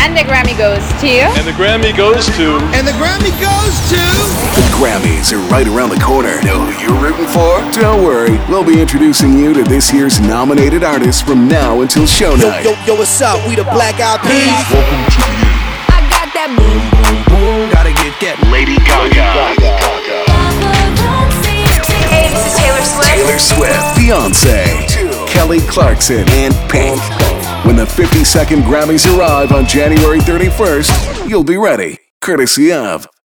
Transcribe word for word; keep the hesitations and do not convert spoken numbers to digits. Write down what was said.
And the Grammy goes to... And the Grammy goes to... And the Grammy goes to... The Grammys are right around the corner. Know who you're rooting for? Don't worry, we'll be introducing you to this year's nominated artists from now until show night. Yo, yo, yo, what's up? We the Black Eyed Peas. Welcome to the end. I got that boom, boom, boom. Gotta get that Lady Gaga. Hey, this is Taylor Swift. Taylor Swift. Beyonce. Kelly Clarkson. And Pink. When the fifty-second Grammys arrive on January thirty-first, you'll be ready. Courtesy of